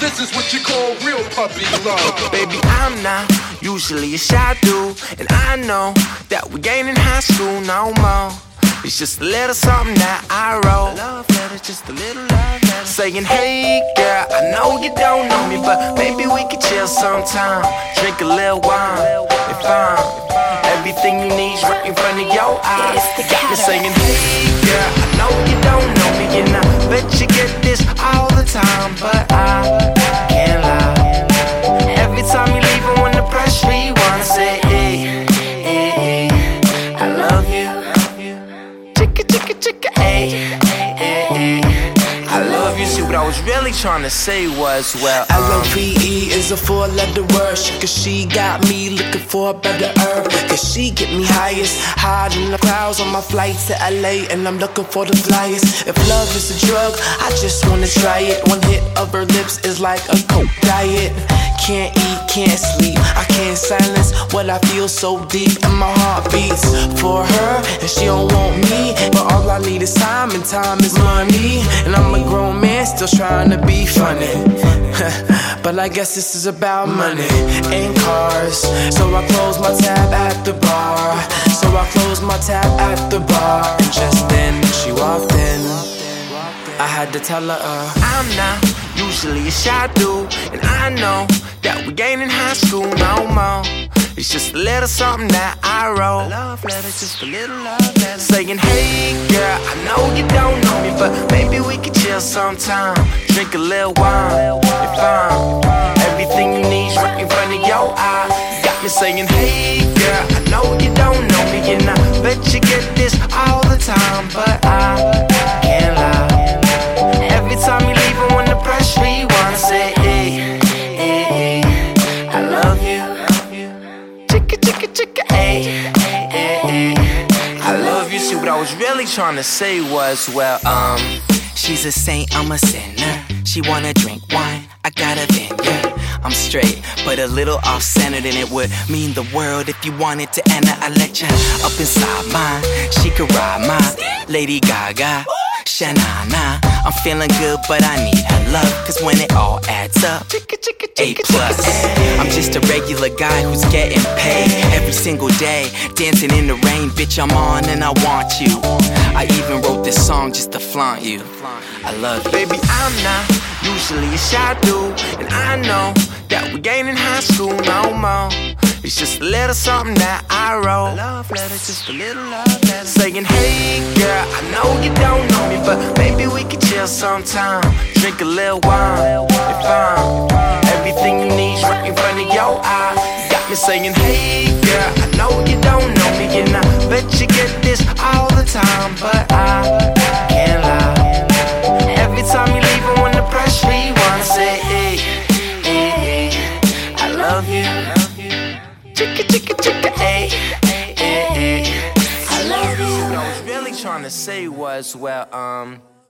This is what you call real puppy love. Baby, I'm not usually a shy dude, and I know that we ain't in high school no more. It's just a little something that I wrote. Love letter, just a little love letter. Saying, hey girl, I know you don't know me, but maybe we could chill sometime. Drink a little wine and find everything you need's right in front of your eyes. Got me saying, hey girl, I know you don't know me, and I bet you get this all the time, but I can't lie. Every time you leave, I wanna press rewind, say, hey, hey, hey, I love you. Chicka, chicka, chicka, hey, hey, hey, I love you. See, what I was really trying to say was, well, L-O-V-E is a four-letter word. Cause she got me looking for a better herb. Cause she get me highest, high in the clouds on my flight to LA, and I'm looking for the flyest. If love is a drug, I just wanna try it. One hit of her lips is like a coke diet. Can't eat, can't sleep, I can't silence what I feel so deep in my heart beats for her, and she don't want me, but all I need is time, and time is money. And I'm a grown man still trying to be funny. But I guess this is about money and cars. So I close my tab at the bar. So I close my tab at the bar. And just then she walked in. I had to tell her I'm not usually a shy dude, and I know that we ain't in high school no more. It's just a little something that I wrote. Love letter, just a little love letter. Saying, hey girl, I know you don't know me, but maybe we could chill sometime. Drink a little wine and find everything you need's right in front of your eyes. Got me saying, hey girl, I know you don't know me, and I bet you get this all the time, but I can't lie. Every time you leave, I wanna press rewind, say, hey, hey, hey, I love you. Chicka, chicka, chicka, hey, hey, hey, I love you. See, what I was really trying to say was, well, she's a saint, I'm a sinner. She wanna drink wine, I got a vineyard. I'm straight, but a little off-centered, and it would mean the world if you wanted to enter. I let you up inside mine. She could ride mine, Lady Gaga, Shanana. I'm feeling good, but I need her love, cause when it all adds up, A+. I'm just a regular guy who's getting paid every single day, dancing in the rain. Bitch, I'm on and I want you. I even wrote this song just to flaunt you. I love you. Baby, I'm not usually a shy dude, and I know that we ain't in high school no more. It's just a little something that I wrote. Love letter, just a little love letter. Saying, hey girl, I know you don't know me, but maybe we could chill sometime. Drink a little wine and find everything you need's right in front of your eyes. Got me saying, hey girl, I know you don't know me, and I bet you get this all the time, but I can't lie. Every time you leave, I wanna press rewind, say, hey, hey, hey, I love you. Chicka, chicka, chicka, hey, hey, hey, I love you. What I was really trying to say was, well,